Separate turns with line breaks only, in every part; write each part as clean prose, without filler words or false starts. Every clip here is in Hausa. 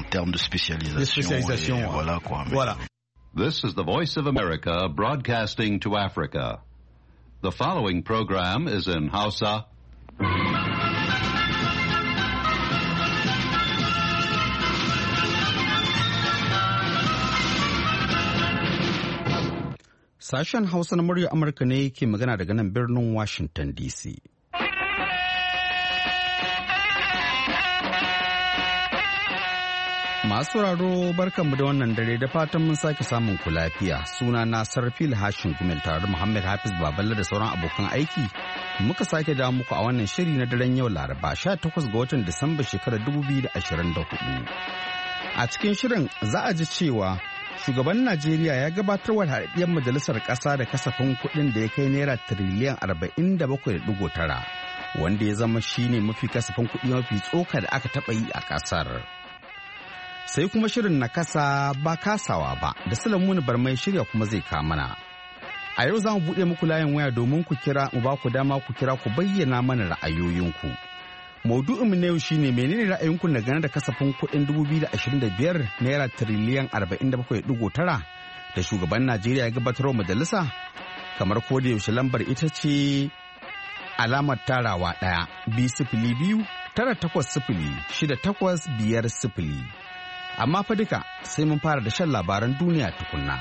termes de spécialisation. Et voilà quoi.
Voilà.
This is the Voice of America broadcasting to Africa. The following program is in Hausa.
Sashen Hausa na muryar Amurka ne ke magana daga nan birnin Washington DC. Masu sauraro barkanmu da wannan dare da fatan mun sake samun ku lafiya. Suna na Sarfil Hashin Gumel tare da Muhammad Hafiz Baballe da sauran abokan aiki. Muka sake dawo muku a wannan shiri na daren yau Laraba 18 ga watan Disamba shekarar 2024. A cikin shirin za a ji cewa shugaban Najeriya ya gabatar wa haɗaɗɗiyar majalisar ƙasa da kasafin kuɗin da ya kai naira tiriliyan 47.9 wanda ya zama shine mafi kasafin kuɗi mafi tsoka da aka taɓa yi a ƙasar. Sai kuma shirin na kasa ba kasawa ba da Sulaimun Barmai shirya kuma zai kamana. A yau za mu buɗe muku layin waya domin ku kira mu ba ku dama ku kira ku bayyana mana ra'ayoyinku. Maudu'inmu na yau shine menene ra'ayinku dangane da kasafin kuɗin 2025 naira tiriliyan 47.9 da shugaban Najeriya ya gabatar wa majalisa? Kamar ko da yaushe lambar ita ce alamar tarawa 1-2-0-9-8-0-6-8-5-0. Amma fa duka sai mun fara da shan labaran duniya tukunna.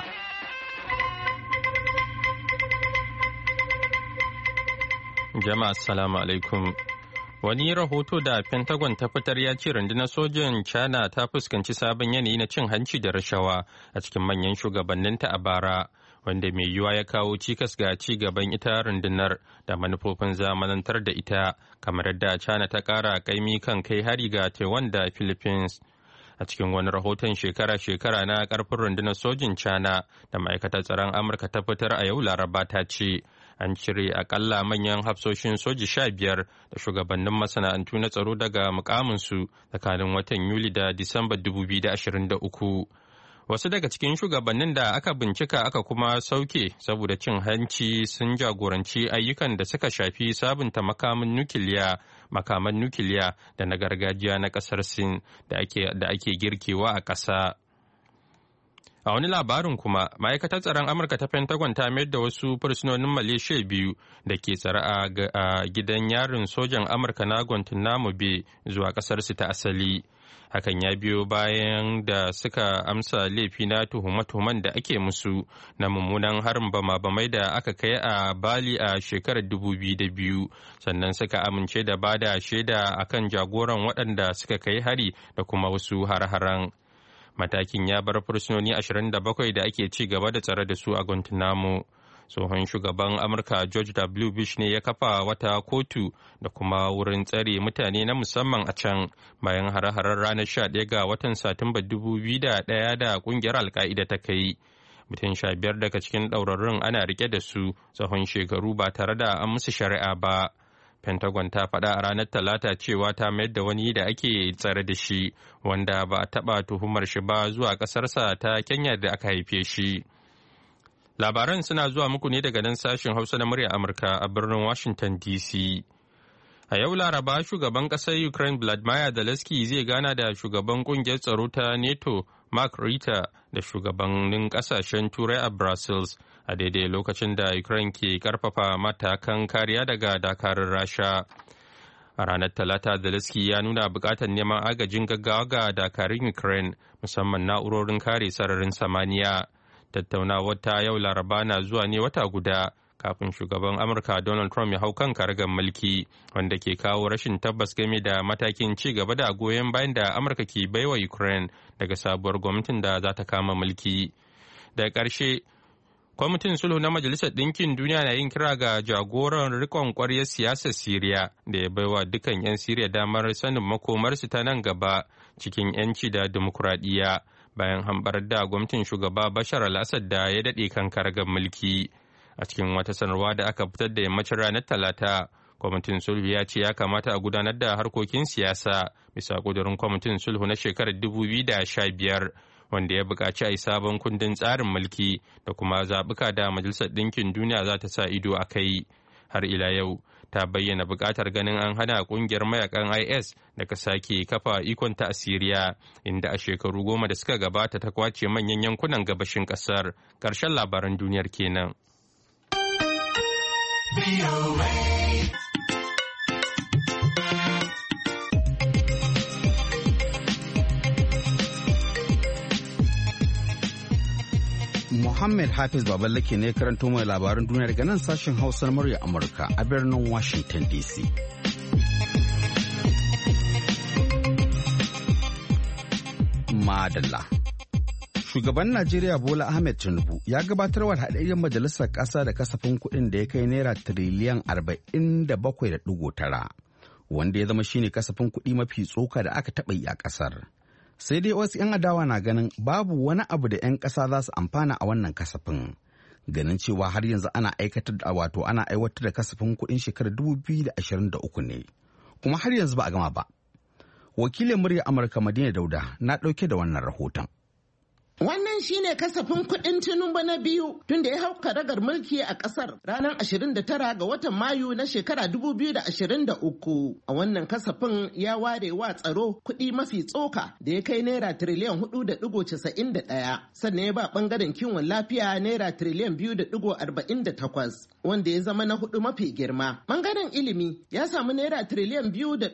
Jama'a assalamu alaikum. Wani rahoto da Pentagon ta fitar ya ce rundunar sojan China ta fuskanci sabon yanayi na cin hanci da rashawa a cikin manyan shugabanninta a bara, wanda mai yiwuwa ya kawo cikas ga ci gaban ita rundunar da manufofin zamanantar da ita, kamar yadda China ta ƙara kaimi kan kai hari ga Taiwan da Philippines. A cikin wani rahoton shekara-shekara na karfin rundunar sojin China da ma'aikatar tsaron Amurka ta fitar a yau Laraba ta ce an cire akalla manyan hafsoshin soji 15 da shugabannin masana'antu na tsaro daga mukaminsu tsakanin watan Yuli da Disamba 2023. Wasu daga cikin shugabannin da aka bincika aka kuma sauke saboda cin hanci sun jagoranci ayyukan da suka shafi sabunta makaman nukiliya da na gargajiya na kasar Sin da ake girkewa a ƙasa. A wani labarin kuma, ma'aikatar tsaron Amurka ta Pentagon ta mayar da wasu fursunonin Malaysia 2 da ke tsare a gidan yarin sojan Amurka na Guantanamo Bay zuwa ƙasarsu ta asali. Hakan ya biyo bayan da suka amsa laifi na tuhume-tuhumen da ake musu na mummunan harin bama-bamai da aka kai a Bali a shekarar 2002, sannan suka amince da bada shaida akan jagoran waɗanda suka kai hari da kuma wasu har-haren. Matakin ya bar fursunoni 27 da ake ci gaba da tsare da su a Guantanamo. Tsohon shugaban Amurka George W. Bush ne ya kafa wata kotu da kuma wurin tsare mutane na musamman a can bayan hare-haren ranar 11 ga watan Satumba 2001 da kungiyar Al-Qaida ta kai. Mutum 15 daga cikin ɗaurarrun ana rike da su tsawon shekaru ba tare da an musu shari'a ba. Pentagon ta faɗa a ranar Talata cewa ta mayar da wani da ake tsare da shi wanda ba a taɓa tuhumar shi ba zuwa ƙasarsa ta Kenya da aka haife shi. Labaran suna zuwa muku ne daga nan sashen Hausa na murya Amurka a birnin Washington DC. A yau Laraba shugaban ƙasar Ukraine Vladimir Zelensky zai gana da shugaban ƙungiyar tsaro ta NATO Mark Rutte da shugabannin ƙasashen Turai a Brussels a daidai lokacin da Ukraine ke ƙarfafa matakan kariya daga dakarun Rasha. A ranar Talata Zelensky ya nuna buƙatar neman agajin gaggawa ga dakarun Ukraine musamman na'urorin kare sararin samaniya. Tattaunawar ta yau Laraba na zuwa ne wata guda kafin shugaban Amurka Donald Trump ya hau kan karagar mulki, wanda ke kawo rashin tabbas game da matakin ci gaba da goyon bayan da Amurka ke baiwa Ukraine daga sabuwar gwamnatin da za ta kama mulki. Daga ƙarshe, kwamitin sulhu na Majalisar Ɗinkin Duniya na yin kira ga jagoran rikon ƙwaryar siyasar Siriya da ya baiwa dukkan 'yan Siriya damar sanin makomarsu ta nan gaba cikin 'yanci da dimokuraɗiyya. Bayan hambar da gwamnatin shugaba Bashar al-Assad da ya daɗe kan karagar mulki. A cikin wata sanarwa da aka fitar da yammacin ranar Talata, kwamitin sulhu ya ce ya kamata a gudanar da harkokin siyasa bisa ƙudurin kwamitin sulhu na shekarar 2015 wanda ya buƙaci a yi sabon kundin tsarin mulki da kuma zaɓuka da Majalisar Ɗinkin Duniya za ta sa ido a kai. Har ila yau, ta bayyana buƙatar ganin an hana ƙungiyar mayakan IS daga sake kafa ikonta a Siriya, inda a shekaru 10 da suka gabata ta kwace manyan yankunan gabashin ƙasar. Ƙarshen labaran duniyar kenan.
Muhammad Hafiz Baballake ne karanto mai labaran duniya daga nan sashen Hausa na murya Amurka a birnin Washington DC. Madalla. Shugaban Najeriya Bola Ahmed Tinubu ya gabatar wa haɗaɗɗiyar majalisar ƙasa da kasafin kuɗin da ya kai naira tiriliyan 47.9, wanda ya zama shine kasafin kuɗi mafi tsoka da aka taɓa yi a ƙasar. Sai dai wasu 'yan adawa na ganin babu wani abu da 'yan ƙasa za su amfana a wannan kasafin, ganin cewa har yanzu ana aiwatar da kasafin kuɗin shekarar 2023 ne, kuma har yanzu ba a gama ba. Wakilin murya Amurka Madina Dauda na ɗauke da wannan rahoton.
Wannan shine kasafin kuɗin Tinubu na biyu tun da ya hau karagar mulki a ƙasar ranar 29 ga watan Mayu na shekara 2023. A wannan kasafin ya ware wa tsaro kuɗi mafi tsoka da ya kai naira tiriliyan 4.91, sannan ya ba ɓangaren kiwon lafiya naira tiriliyan 2.48, wanda ya zama na hudu mafi girma. Ɓangaren ilimi ya samu naira tiriliyan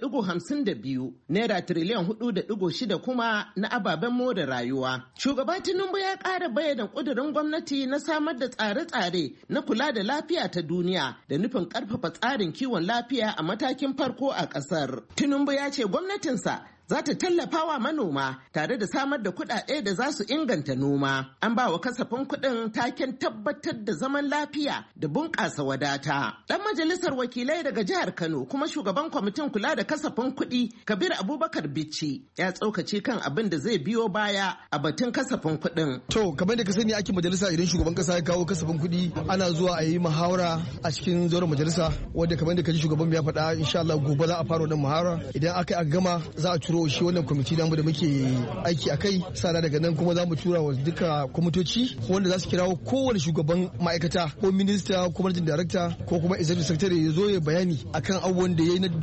2.52, naira tiriliyan 4.6 kuma na ababen more rayuwa. Shugaba Tinubu ya ƙara bayyana ƙudurin gwamnati na samar da tsare-tsare na kula da lafiya ta duniya da nufin ƙarfafa tsarin kiwon lafiya a matakin farko a ƙasar. Tinubu ya ce gwamnatinsa za ta tallafa wa manoma tare da samar da kuɗaɗe da za su inganta noma. An ba wa kasafin kuɗin taken tabbatar da zaman lafiya da bunƙasa wadata. Ɗan majalisar wakilai daga jihar Kano kuma shugaban kwamitin kula da kasafin kuɗi Kabir Abubakar Bichi ya tsokace kan abin da zai biyo baya a batun kasafin kuɗin.
To kamar da ka sani aikin majalisa idan shugaban kasa ya kawo kasafin kuɗi ana zuwa a yi muhawara a cikin zauren majalisa wanda kamar da ka ji shugaban ya faɗa insha Allah gobe za a fara wannan muhawara idan aka gama za a turo shi wannan kwamiti namu da muke aiki a kai sana daga nan kuma za mu tura wa duka kwamitoci wanda za su kirawo kowane shugaban ma'aikata ko minista ko managing director ko kuma executive secretary ya zo ya bayani akan abubuwan da ya yi na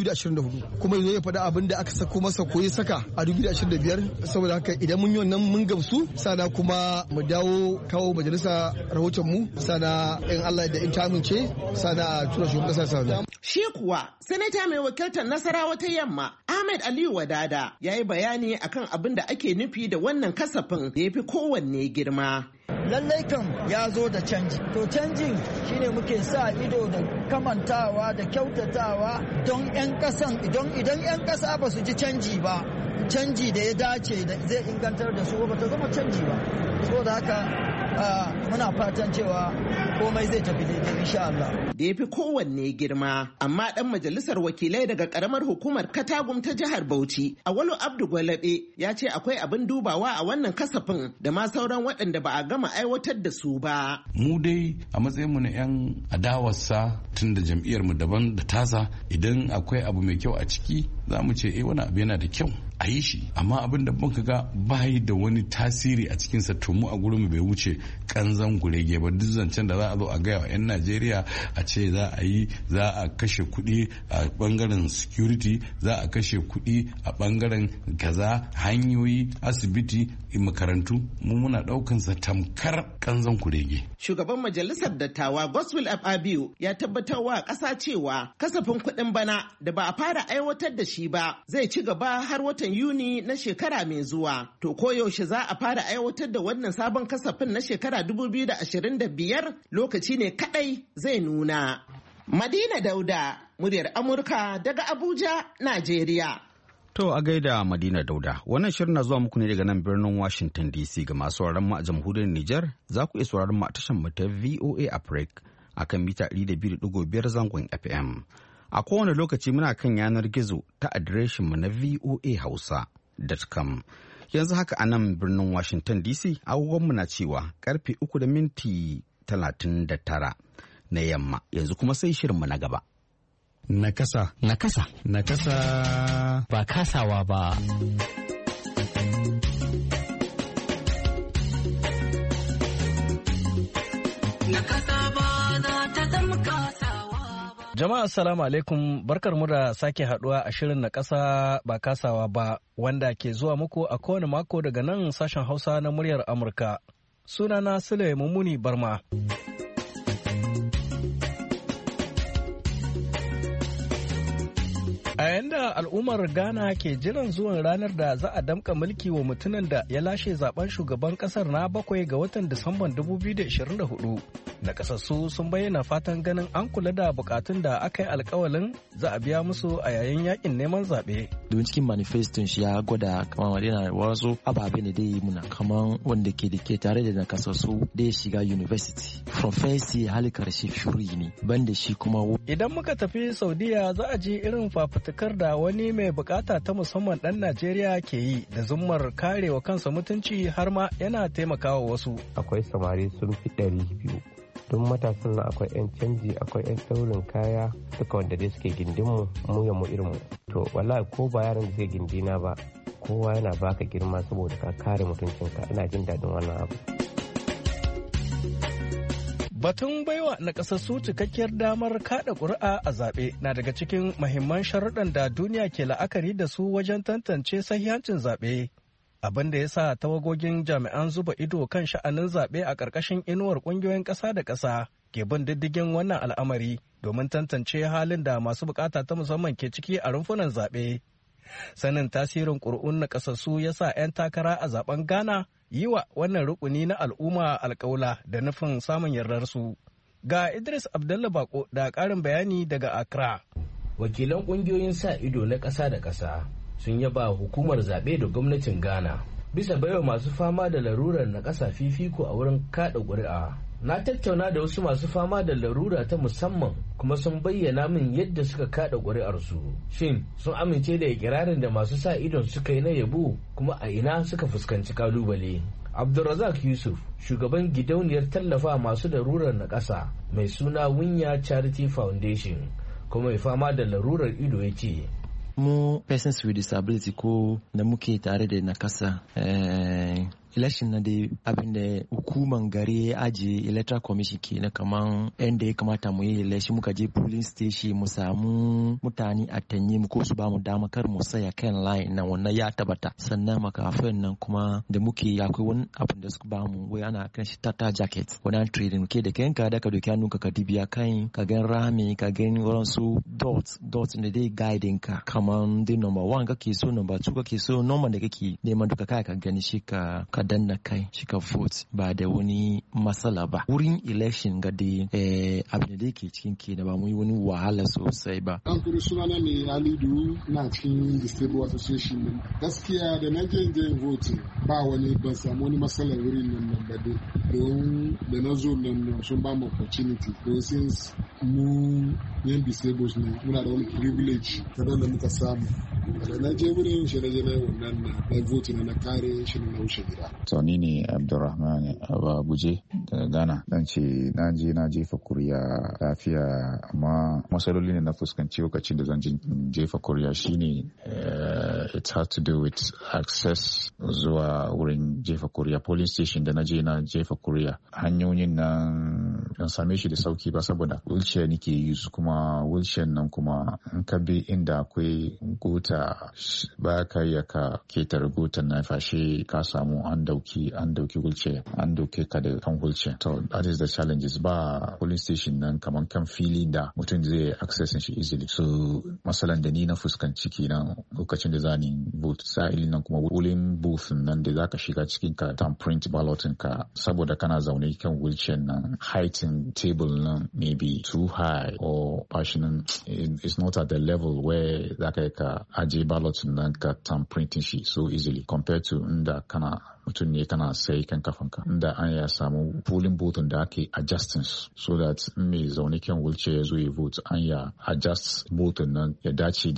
2024 kuma ya zo ya faɗa abin da aka sako masa ko ya saka a 2025 saboda haka idan mun yi wannan mun gamsu sana kuma mu dawo kawo majalisa rahoton mu sana in Allah da in ta amince sana tura shugaban kasa sana.
Shi kuwa sanata mai wakiltar Nasarawa ta Yamma Ahmed Aliyu Wadada ya yi bayani akan abin da ake nufi da wannan kasafin da ya fi kowanne girma.
Lallai kan ya zo da canji. To canjin shine muke sa ido da kamantawa da kyautatawa don 'yan kasan idan 'yan kasa ba su ji canji ba, canji da ya dace da zai ingantar da su ba ta zama canji ba. Saboda haka muna fatan cewa komai zai tafi daidai insha Allah.
Da ya fi kowanne girma, amma ɗan majalisar wakilai daga ƙaramar hukumar Katagum ta jihar Bauchi, Awalu Abdu Gwalabe ya ce akwai abin dubawa a wannan kasafin da ma sauran waɗanda ba a gama aiwatar da su ba.
Mu dai a matsayinmu na 'yan adawarsa tun da jam'iyyarmu daban da tasa, idan akwai abu mai kyau a ciki za mu ce wani abu yana da kyau a yi shi, amma abin da muka ga bayi da wani tasiri a cikinsa to mu a gurinmu bai wuce kanzan gurege ba. Duk zancen da za a zo a gaya wa 'yan Najeriya a ce za a kashe kuɗi a bangaren security, za a kashe kuɗi a bangaren kaza, hanyoyi, asibiti, makarantu, mu muna ɗaukansa tamkar kanzan kurege.
Shugaban majalisar dattawa Godswill Abiyu ya tabbatar wa ƙasa cewa kasafin kuɗin bana da ba a fara aiwatar da shi ba zai ci gaba har watan Yuni na shekara mai zuwa. To koyaushe za a fara aiwatar da wannan sabon kasafin na shekara 2025 lokaci ne kadai zai nuna. Madina Dauda, muryar Amurka daga Abuja, Najeriya.
To a gaida Madina Dauda, wannan shirin na zuwa muku ne daga nan birnin Washington DC. Ga masu sauraron mu a jamhuriyar Nijar, za ku iya sauraron mu a tashar mu ta VOA Africa akan mita 102.5 zangon FM. A kowane lokaci muna kan yanar gizo ta adireshin mu na voahausa.com. Yanzu haka a nan birnin Washington DC agogonmu na cewa karfe 3:39 na yamma. Yanzu kuma sai shirinmu na gaba.
Nakasa. Ba kasawa ba.
Jama'a assalamu alaikum, barkar mu da sake haduwa a shirin na ƙasa ba kasawa ba wanda ke zuwa muku a kowane mako daga nan sashen Hausa na muryar Amurka. Sunana Sule Mummuni Barma. A yanda al'ummar Ghana ke jiran zuwan ranar da za a damka mulki wa mutumin da ya lashe zaben shugaban kasar na 7 ga watan Disamban 2024, nakasassu sun bayyana fatan ganin an kula da bukatun da aka yi alkawalin za a biya musu a yayin yakin neman zaɓe.
Domin cikin manifestin shi ya gwada kamar yana wasu ababe ne da yi muna kamar wanda ke tare da nakasassu da ya shiga university from first year hali karshe shuri ne banda shi kuma.
Idan muka tafi Saudiya za a ji irin fafutukar da wani mai bukata ta musamman ɗan Najeriya ke yi da zummar karewa kansa mutunci har ma yana taimakawa wasu.
Akwai samari sun fi 200. Don matasan nan akwai 'yan canji, akwai 'yan taurin kaya, duka wanda dai suke gindinmu mu ya mu irinmu. To wallahi ko ba yaran da suke gindina ba, kowa yana baka girma saboda ka kare mutuncinka. Ina jin daɗin wannan abu.
Batun baiwa nakasassu cikakkiyar damar kada ƙuri'a a zaɓe na daga cikin mahimman sharuɗan da duniya ke la'akari da su wajen tantance sahihancin zaɓe. Abin da ya sa tawagogin jami'an zuba ido kan sha'anin zaɓe a ƙarƙashin inuwar ƙungiyoyin ƙasa da ƙasa ke bin diddigin wannan al'amari domin tantance halin da masu buƙata ta musamman ke ciki a rumfunan zaɓe. Sanin tasirin ƙuri'un nakasassu ya sa 'yan takara a zaɓen Ghana yi wa wannan rukuni na al'umma alƙawla da nufin samun yardarsu. Ga Idris Abdullah Bako da ƙarin bayani daga Accra.
Wakilan ƙungiyoyin sa ido na ƙasa da ƙasa sun yaba hukumar zaɓe da gwamnatin Ghana bisa baiwa masu fama da larurar na ƙasa fifiko a wurin kaɗa ƙuri'a. Na tattauna da wasu masu fama da larura ta musamman kuma sun bayyana min yadda suka kaɗa ƙuri'arsu. Shin sun amince da ikirarin da masu sa idon suka yi na yabo kuma a ina suka fuskanci kalubale? Abdulrazak Yusuf, shugaban gidauniyar tallafa masu larurar na ƙasa mai suna Winya Charity Foundation kuma mai fama da larurar ido ya ce,
mu persons with disability ko da muke tare da nakasa election na dai abin da hukuman gari ya aje electoral commission ke na kaman yadda ya kamata mu yi election muka je polling station mu samu mutane a tanye mu ko su ba mu dama kar mu saya kan line nan wannan ya tabbata sannan makafin nan kuma da muke akwai wani abin da suka ba mu wai ana kan shi tata jacket wannan trading ke da kanka da ka doki hannun ka dibiya kan ka gan rami ka gan wurin su dot ne dai guiding ka kaman dai number 1 kake so number 2 kake so number da kake neman duka kai ka gani shi ka danna kai shi ka vote ba da wani matsala ba wurin election ga dai abin da yake cikin ke da ba mu yi wani wahala sosai ba.
An kuri sunana ne Alidu na cikin Disabled Association gaskiya da na je vote ba wani ban samu wani matsalar wurin nan ba don da na zo nan sun ba mu opportunity don since mu yan disabled ne muna da wani privilege ta da muka samu da na je wurin shi na je na wannan na vote na kare shi na wuce gida.
To ni ne Abdulrahman Ababuje daga Ghana. Dan ce na jefa kuriya lafiya amma matsaloli ne na fuskanci lokacin da zan jefa kuriya shine it had to do with access zuwa wurin jefa kuriya polling station da na je na jefa kuriya. Hanyoyin nan ban same shi da sauki ba saboda wheelchair nake use kuma wheelchair nan kuma in ka bi inda akwai gota ba ka iya ka ketare gotan na fashe ka samu an dauki wheelchair an dauke ka da kan wheelchair. So that is the challenges ba police station nan kaman kan fili da mutum zai access shi easily. So masalan da ni na fuskanci kenan lokacin da zani vote sa'ilin nan kuma polling booth nan da zaka shiga cikin ka tamprint ballotin ka saboda kana zaune kan wheelchair nan heighting table nan maybe too high or passion is not at the level where zaka ka aje ballotin nan ka tamprinting shi so easily compared to inda kana mutum ne kana sai kan kafanka inda an ya samu polling booth da ake adjusting so that mai zaune kan wheelchair ya zo ya vote an ya adjust booth nan ya dace da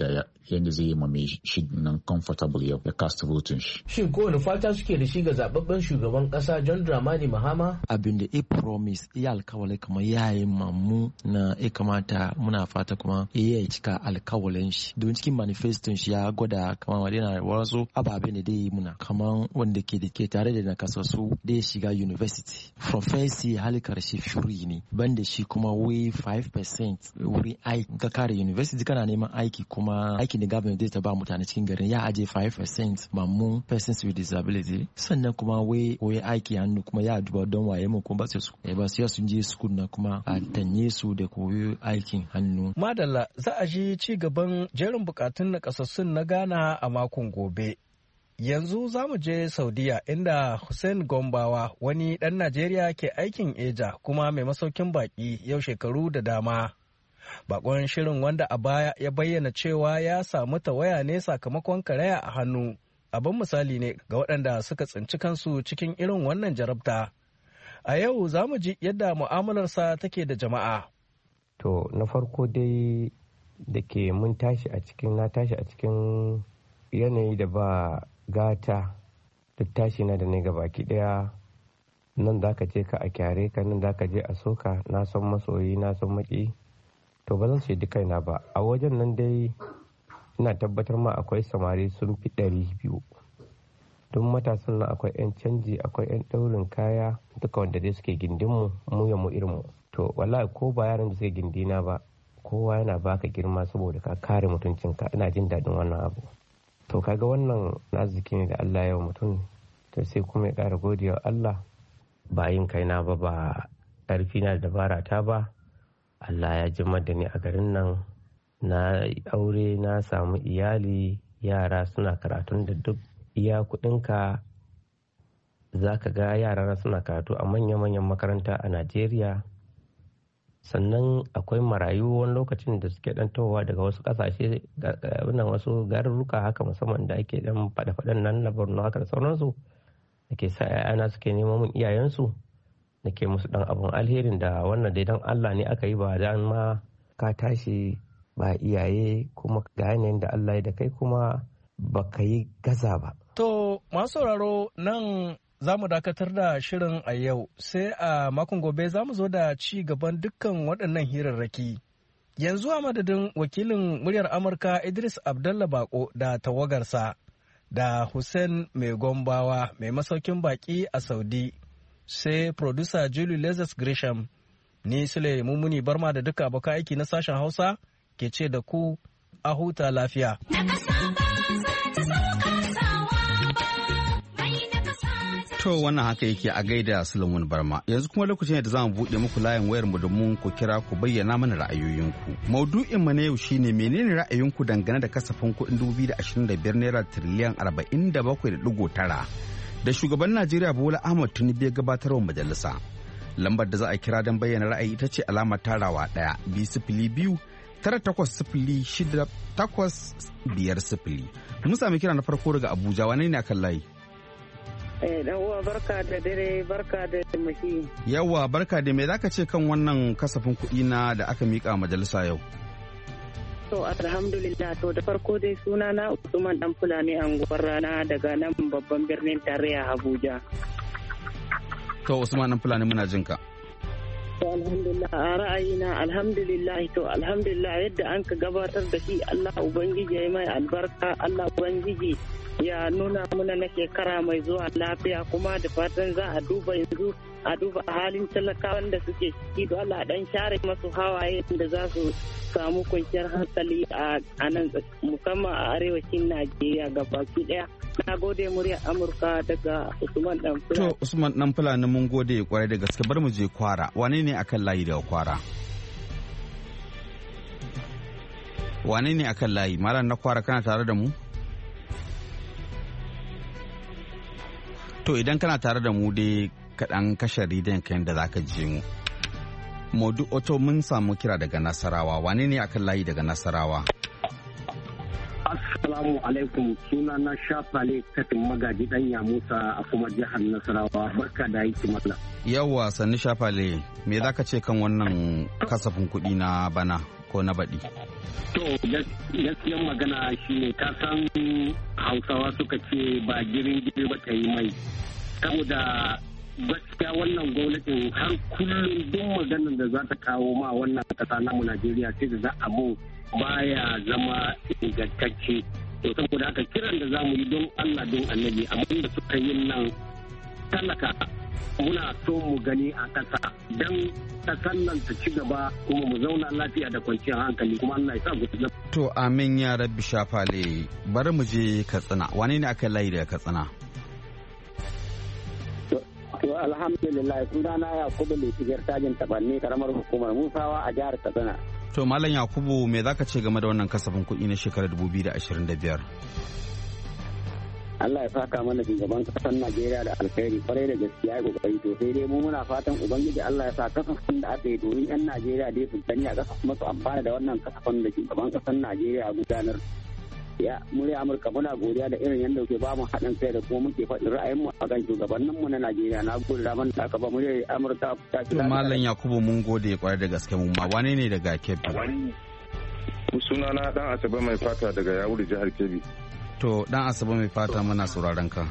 yadda zai yi mai shi nan comfortable ya cast voting shi.
Shin kowane fata suke da shi ga zababben shugaban kasa John Dramani Mahama?
Abin da promise ya alkawalai kamar yayin mamu na kamata muna fata kuma ya cika alkawalin shi don cikin manifeston shi ya gwada kamar wadina wasu ababe ne dai muna kamar wanda ke tare da nakasassu da ya shiga university from first year hali karshe free ne banda shi kuma wai 5% wuri aiki ka kare university kana neman aiki kuma aikin da government zai ta ba mutane cikin garin ya aje 5% mamun persons with disability sannan kuma wai aiki hannu kuma ya duba don waye mu kuma ba su sun je school na kuma a tanye su da koyo aikin hannu.
Madalla za a ji ci gaban jerin bukatun nakasassun na Ghana a makon gobe. Yanzu za mu je Saudiya inda Hussein Gombawa wani ɗan Najeriya ke aikin eja kuma mai masaukin baƙi yau shekaru da dama. Bakon shirin wanda a baya ya bayyana cewa ya samu tawaya ne sakamakon karaya a hannu. Abin misali ne ga waɗanda suka tsinci kansu cikin irin wannan jarabta. A yau za mu ji yadda mu'amalarsa take da jama'a.
To na farko dai da ke na tashi a cikin yanayi da ba gata duk tashi na da ne ga baki daya nan za ka je ka a kyare ka nan za ka je a soka na son masoyi na son maki to ba zan ce duka na ba a wajen nan dai ina tabbatar ma akwai samari sun fi 200 don matasan nan akwai 'yan canji akwai 'yan ɗaurin kaya duka wanda dai suke gindinmu mu ya mu irinmu to wallahi ko ba yaran da suke gindina ba kowa yana baka girma saboda ka kare mutuncinka ina jin daɗin wannan abu to kaga wannan arziki ne da Allah ya mutum to sai kuma ya ƙara godiya Allah ba yin kaina ba ƙarfi na da dabara ta ba Allah ya jima da ni a garin nan na aure na samu iyali yara suna karatun da duk iya kuɗinka za ka ga yara suna karatu a manya-manyan makaranta a Najeriya sannan akwai marayu wani lokacin da suke dan towa daga wasu kasashe wannan wasu garurruka haka musamman da ake dan fada-fadan nan na Borno haka da sauransu da ke sa 'ya'yana suke neman mun iyayensu da ke musu dan abun alherin da wannan dai dan Allah ne aka yi ba dan ma ka tashi ba iyaye kuma ga yanayin da Allah ya da kai kuma baka yi gaza ba.
To masu sauraro nan za mu dakatar da shirin a yau sai a makon gobe za mu zo da ci gaban dukkan waɗannan hirarraki. Yanzu a madadin wakilin muryar Amurka Idris Abdallah Bako da tawagarsa da Hussein Mai Gombawa mai masaukin baki a Saudi sai producer Julie Lazarus Gresham ni Sule Mummuni Barma da duka abokan aiki na sashen Hausa ke ce da ku a huta lafiya.
To wannan haka yake a gaida Sulaiman Barma. Yanzu kuma lokacin da za mu buɗe muku layin wayar mu domin ku kira ku bayyana mana ra'ayoyinku. Maudu'in mu na yau shine menene ra'ayinku dangane da kasafin kuɗin 2025 naira tiriliyan 47.9 da shugaban Najeriya Bola Ahmed Tinubu ya gabatar wa majalisa. Lambar da za a kira don bayyana ra'ayi ita ce alamar tarawa 1 2 9 Mun sami kira na farko daga Abuja, wane ne akan layi?
Dan uwa barka da dare barka da mashi.
Yawwa barka da me zaka ce kan wannan kasafin kuɗi na da aka mika majalisa yau?
To alhamdulillah to da farko dai suna na Usman Dan Fulani anguwar rana daga nan babban birnin tarayya Abuja.
To Usman Dan Fulani muna jin ka.
To alhamdulillah a ra'ayina alhamdulillah yadda an ka gabatar da shi Allah ubangiji ya yi mai albarka Allah ubangiji ya nuna muna na shekara mai zuwa lafiya kuma da fatan za a duba yanzu a duba halin talakawan da suke ciki da Allah dan share masu hawaye da za su samu kwanciyar hankali a nan musamman a arewacin Najeriya gabaki daya. Na gode muryar Amurka daga Usman Dan Fulani.
To Usman Dan Fulani mun gode kwarai da gaske bar mu je Kwara. Wane ne akan layi daga Kwara? Wane ne akan layi? Malam na Kwara kana tare da mu? To idan kana tare da mu dai kaɗan kashe rediyon kayan da za ka je mu. Modu Oto mun samu kira daga Nasarawa. Wane ne akan layi daga Nasarawa?
Assalamu alaikum, suna na Shafale Katin Magaji Danya Musa a kuma jihar Nasarawa. Barka da aiki
Yawwa sannu Shafale, me za ka ce kan wannan kasafin kuɗi na bana ko na baɗi?
To gaskiyar magana shine ta san Hausawa suka ce ba girin ba ta yi mai. Saboda gaskiya wannan gwamnatin har kullum duk maganar da za ta kawo ma wannan kasa namu Najeriya sai da za abu baya zama ingantacce. To saboda haka kiran da za mu yi don Allah don Annabi abin da suka yi nan talaka muna so mu gani a ƙasa don ƙasar nan ta ci gaba kuma mu zauna lafiya da kwanciyar hankali kuma Allah ya sa ku ci.
To amin ya rabbi shafale bari mu je Katsina. Wane ne aka layi daga Katsina?
To alhamdulillah sunana Yakubu Litigar Tajin Tabanni karamar hukumar Musawa a jihar Katsina.
To Malam Yakubu me zaka ce game da wannan kasafin kuɗi na shekarar 2025?
Allah ya saka mana shugaban kasar Najeriya da alkhairi kwarai da gaskiya kokari to sai dai mu muna fatan ubangiji Allah ya sa kasafin da aka yi domin yan Najeriya dai su gani a kasafin masu amfana da wannan kasafin da shugaban kasar Najeriya gudanar. Ya murya Amurka muna godiya da irin yadda ke ba mu haɗin kai da kuma muke faɗin ra'ayinmu a kan shugabanninmu na Najeriya. Na gode da man da aka ba murya Amurka ta ci.
Malam Yakubu mun gode kwarai da gaske mu ma wane ne daga Kebbi?
Sunana dan Asabe mai fata daga Yawuri jihar Kebbi.
To dan Asabe mai fata muna sauraron ka.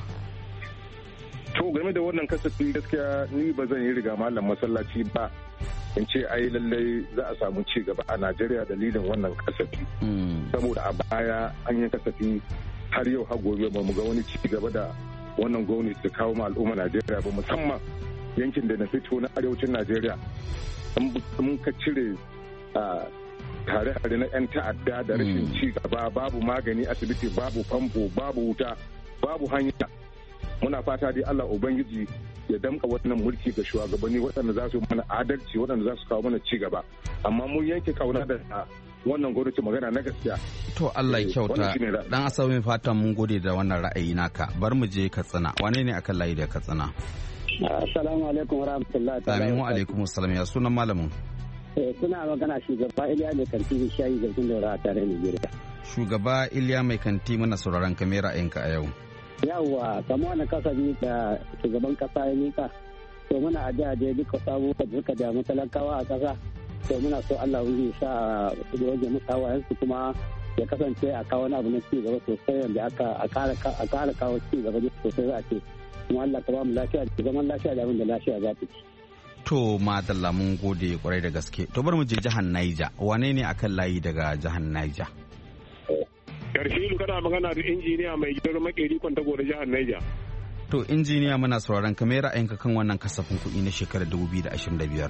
To game da wannan kasafi gaskiya ni ba zan yi riga malam masallaci ba in ce ai lallai za a samu ci gaba a Najeriya dalilin wannan kasafi. Saboda a baya an yi kasafi har yau har gobe ba mu ga wani ci gaba da wannan gwamnati ta kawo ma al'umma Najeriya ba musamman yankin da na fito na arewacin Najeriya. Mun ka cire tare-tare na 'yan ta'adda da rashin ci gaba babu magani asibiti babu famfo babu wuta babu hanya muna fata dai Allah ubangiji ya damka wannan mulki ga shugabanni waɗanda za su mana adalci waɗanda za su kawo mana ci gaba amma mun yanke kauna da wannan gwamnati magana na gaskiya.
To Allah ya kyauta dan Asabe fatan mun gode da wannan ra'ayi naka bar mu je Katsina wane ne akan layi da Katsina?
Assalamu alaikum warahmatullahi ta'ala.
Amin wa alaikum assalam ya sunan malamin.
Suna magana shugaba Iliya mai kanti da shayi da tun daura a tare Nigeria.
Shugaba Iliya mai kanti muna sauraron kamera ɗinka a yau.
Yawwa kamar wani kasafi da shugaban kasa ya nika to muna ajiya da duka sabuwa da suka damu talakawa a kasa to muna so Allah ya sa a wajen mutawa su kuma ya kasance a kawo wani abu na ci gaba sosai wanda a kara kawo ci gaba sosai za a ce kuma Allah ka ba mu lafiya da zaman lafiya da abin da lafiya za ta ci.
To madalla mun gode kwarai da gaske. To bari mu je jihar Niger. Wane ne akan layi daga jihar Niger?
Karshilu kana magana da injiniya mai gidan makeri Kwantagora jihar Niger.
To injiniya muna sauraron ka me ra'ayinka kan wannan kasafin kuɗi na shekarar 2025?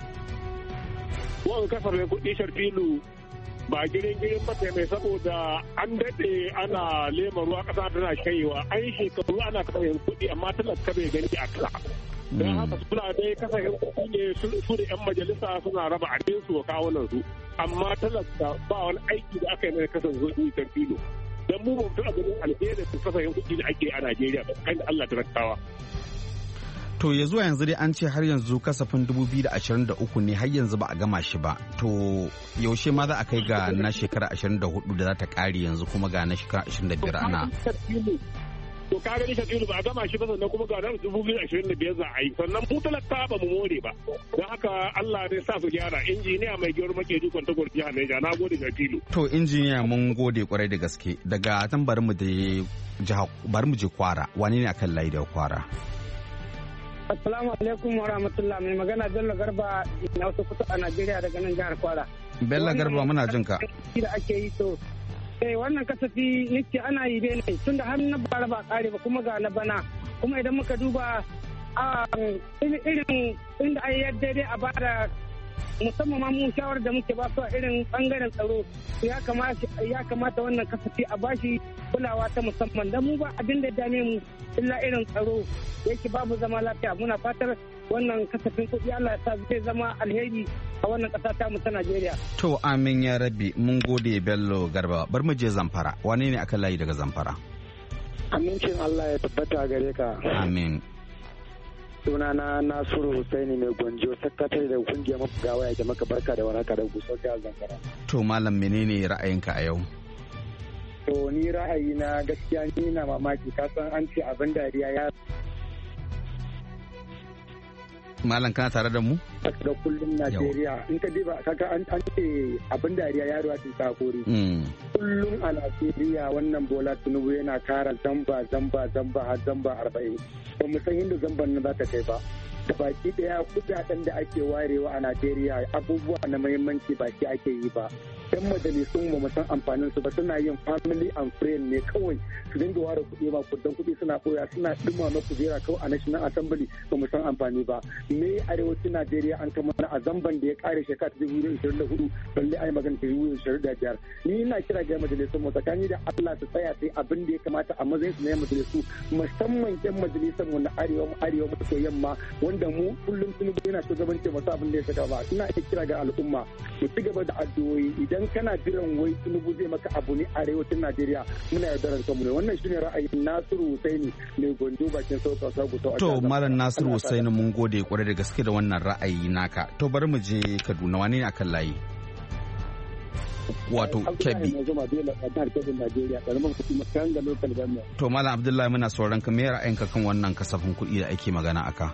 Wannan kasafin kuɗi Sharfilu ba girin ba mai saboda an daɗe ana lema ruwa ƙasa tana shaiwa an shekaru ana kasafin kuɗi amma talaka bai gani a kasa. Don haka suna dai kasafin kuɗi ne su da 'yan majalisa suna raba abin su wa kawunan su amma talaka ba wani aiki da aka yi mai kasafin kuɗi kan filo. Don mu ba mutum a ganin alherin kasafin kuɗi da ake a Najeriya ba kan da Allah talakawa.
To ya zuwa yanzu dai an ce har yanzu kasafin 2023 ne har yanzu ba a gama shi ba. To yaushe ma za a kai ga na shekara 24 da za ta ƙare yanzu kuma ga na shekara 25 ana.
To ka gani Shafiru ba a gama shi ba sannan kuma ga nan 2025 za a yi sannan mu talaka ba mu more ba don haka Allah ne sa su gyara injiniya mai gyaro make ji kwanta gwar jihar Niger na gode Shafiru.
To injiniya mun gode kwarai da gaske daga tan bari mu je Kwara wani ne akan layi da Kwara?
Assalamu alaikum wa rahmatullah mai magana Bello Garba na wasu kusa a Najeriya daga nan jihar Kwara.
Bello Garba muna jin ka.
Da ake yi to wannan kasafi nake ana yi ne tunda har na bara ba kare ba kuma ga na bana kuma idan muka duba a irin inda ai yadda dai a bada musamman ma mu shawar da muke ba su a irin bangaren tsaro ya kamata wannan kasafi a bashi kulawa ta musamman dan mu ba abin da dame mu illa irin tsaro yake babu zama lafiya muna fatar wannan kasafin kuɗi Allah ya sa zai zama alheri a wannan ƙasa ta mu ta Najeriya.
To amin ya rabbi mun gode Bello Garba bar mu je Zamfara wane ne aka layi daga Zamfara?
Amincin Allah ya tabbata gare ka.
Amin.
Sunana Nasiru Husaini mai gwanjo sakatare da kungiyar mafugawa ya maka barka da warhaka da gusau ta Zamfara.
To malam menene ra'ayinka a yau?
To ni ra'ayi na gaskiya ni na mamaki kasan an ce abin dariya ya
Malam kana tare da mu?
Da kullum Najeriya in ka diba kaga an ce abin dariya ya ruwa ta kore. Kullum a Najeriya wannan Bola Tinubu yana kara zamba har zamba 40. Ba mu san inda zamban nan za ta kai ba. Da baki daya kudaden da ake warewa a Najeriya abubuwa na muhimmanci baki ake yi ba. Yan majalisun ba mu san amfanin su ba, suna yin family and friend ne kawai su dinga ware kuɗi ba kudan kuɗi suna koya suna dumama kujera kawai a National Assembly ba mu san amfani ba. Me arewacin Najeriya an kama a zamban da ya kare shekara 2024 balle ai magana 2025. Ni ina kira ga majalisun mu tsakani da Allah su tsaya sai abin da ya kamata a matsayin su na majalisu, musamman yan majalisun mu na arewa maso yamma wanda mu kullum Tinubu yana shugabanci masu abin da ya saka ba. Ina kira ga al'umma mu ci gaba da addu'o'i idan kana jiran wai Tinubu zai maka abu ne arewacin Najeriya muna yaudarar kanmu ne. Wannan shine ra'ayin Nasiru Husaini mai Gondo bakin sauka sagu to.
To Malam Nasiru Husaini mun gode kwarai da gaske da wannan ra'ayi naka. To bari mu je Kaduna, wani ne akan layi? Wato Kebbi. To Malam Abdullahi muna sauran ka, me ra'ayinka kan wannan kasafin kuɗi da ake magana aka?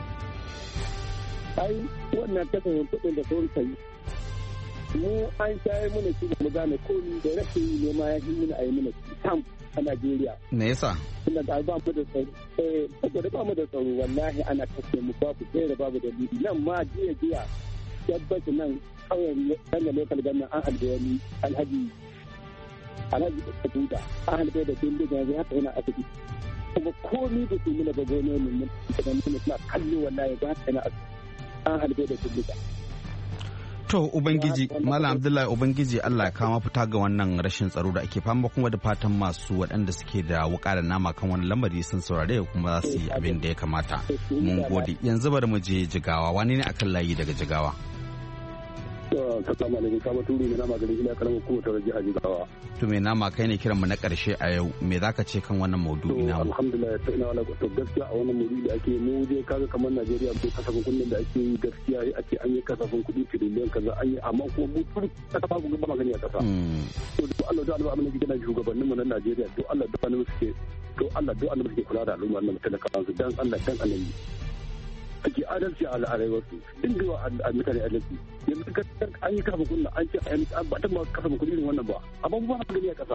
Ai wannan kasafin kuɗin da sun kai mu an shayar mana shi da mu gane komi da rashin yi ne ma ya yi mana a yi mana tam a Najeriya.
Me yasa?
Tunda ga ba mu da tsaro. Saboda ba mu da tsaro wallahi ana kashe mu babu tsere babu dalili. Nan ma jiya tabbata nan kawai ɗan da lokal gannan an halbe wani alhaji da tuta an halbe da bindiga yanzu haka yana asibiti. Kuma komi da su muna ba gone mun da mun suna kallo wallahi ba haka yana asibiti an halbe da bindiga.
To Ubangiji, Malam Abdullahi Ubangiji Allah ya kama fita ga wannan rashin tsaro da ake fama, kuma da fatan masu waɗanda suke da wuƙa da nama kan wani lamari sun saurare kuma za su yi abin da ya kamata. Mun gode. Yanzu bari mu je Jigawa. Wani ne akan layi daga Jigawa?
Assalamu alaikum, kama turi mai nama garin ila karamin kuma tare jihar Jigawa.
To mai nama kai ne kiran mu na ƙarshe a yau. Me zaka ce kan wannan maudu'i namu?
Alhamdulillah, ta ina wala to gaskiya a wannan maudu'i da ake mu je kaga kamar Najeriya ko kasafin kuɗin da ake yi gaskiya a ce an yi kasafin kuɗi tiriliyan kaza an yi amma kuma mu tun kasa ba mu magani a kasa. To duk Allah da Allah amince gina shugabannin mu na Najeriya to Allah da fannin suke to Allah da Allah suke kula da al'umma nan talakawa su dan Allah dan Allah ake adalci a arewarsu din da a mutane adalci yanzu an yi kafa kunna an ce an ba ta ma kafa kudi irin wannan ba amma ba ma gani a kasa.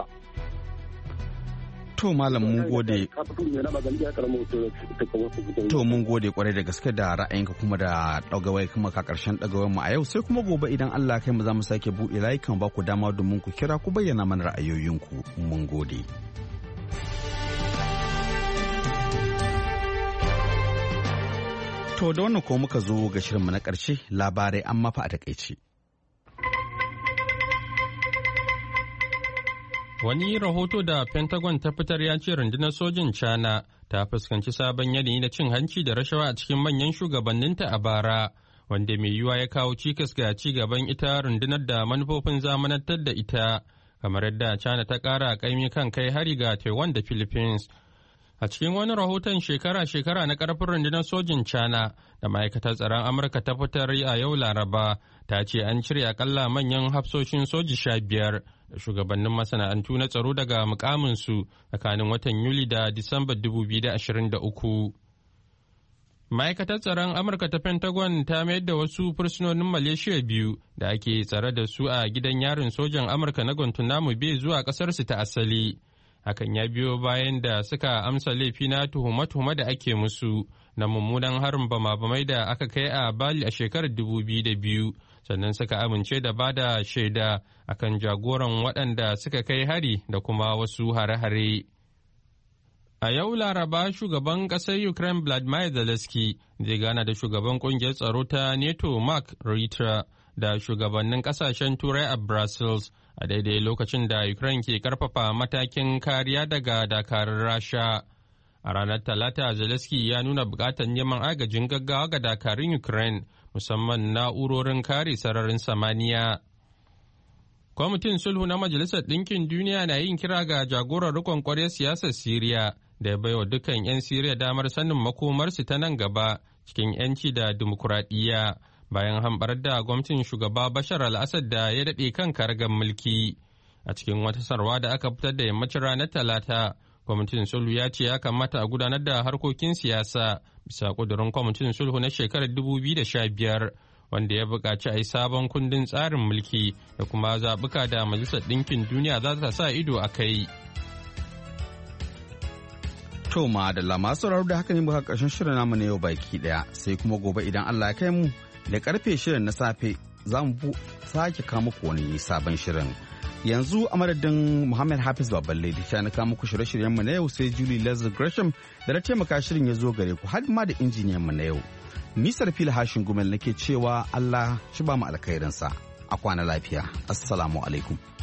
To Malam mun gode. To mun gode kwarai da gaske da ra'ayinka kuma da ɗagawai kuma ka ƙarshen ɗagawai mu a yau, sai kuma gobe idan Allah kai mu za mu sake buɗe layukan ba ku dama domin ku kira ku bayyana mana ra'ayoyinku. Mun gode. To da wannan ko muka zo ga shirinmu na ƙarshe, labarai an mafa a takaice.
Wani rahoto da Pentagon ta fitar ya ce rundunar sojin China ta fuskanci sabon yanayi na cin hanci da rashawa a cikin manyan shugabanninta a bara, wanda mai yiwuwa ya kawo cikas ga ci gaban ita rundunar da manufofin zamanantar da ita, kamar yadda China ta ƙara ƙaimi kan kai hari ga Taiwan da Philippines. A cikin wani rahoton shekara-shekara na ƙarfin rundunar sojin China da ma'aikatar tsaron Amurka ta fitar a yau Laraba, ta ce an cire akalla manyan hafsoshin soji 15 da shugabannin masana'antu na tsaro daga mukaminsu tsakanin watan Yuli da Disamba 2023. Ma'aikatar tsaron Amurka ta Pentagon ta mayar da wasu fursunonin Malaysia 2 da ake tsare da su a gidan yarin sojan Amurka na Guantanamo Bay zuwa ƙasarsu ta asali. Hakan ya biyo bayan da suka amsa laifi na tuhume-tuhume da ake musu na mummunan harin bama-bamai da aka kai a Bali a shekarar 2002, sannan suka amince da bada shaida akan jagoran waɗanda suka kai hari da kuma wasu hare-hare. A yau Laraba, shugaban ƙasar Ukraine Vladimir Zelensky zai gana da shugaban ƙungiyar tsaro ta NATO Mark Rutte da shugabannin ƙasashen Turai a Brussels a daidai lokacin da Ukraine ke karfafa matakin kariya daga dakarun Rasha. A ranar Talata, Zelensky ya nuna bukatar neman agajin gaggawa ga dakarun Ukraine, musamman na'urorin kare sararin samaniya. Kwamitin sulhu na Majalisar Ɗinkin Duniya na yin kira ga jagorar rikon ƙwaryar siyasar Siriya da ya baiwa dukkan 'yan Siriya damar sanin makomarsu ta nan gaba cikin 'yanci da dimokuraɗiyya. Bayan hamɓarar da gwamnatin shugaba Bashar al-Assad da ya daɗe kan karagar mulki. A cikin wata sanarwa da aka fitar da yammacin ranar Talata, kwamitin sulhu ya ce ya kamata a gudanar da harkokin siyasa bisa ƙudurin kwamitin sulhu na shekarar 2015 wanda ya buƙaci a yi sabon kundin tsarin mulki da kuma zaɓuka da Majalisar Ɗinkin Duniya za ta sa ido a kai.
To ma da lama sauraro da haka ne muka ƙarshen shirin namu na yau baki ɗaya sai kuma gobe idan Allah ya kai mu da karfe 6 na safe za mu sake kawo muku wani sabon shirin. Yanzu a madadin Muhammad Hafiz Baballe da ta kawo muku shirye-shiryen mu na yau sai Julie Lazar Gresham da na taimaka shirin ya zo gare ku har ma da injiniyan mu na yau. Nisar fil hashin gumel nake cewa Allah shi ba mu alkhairinsa a kwana lafiya. Assalamu alaikum.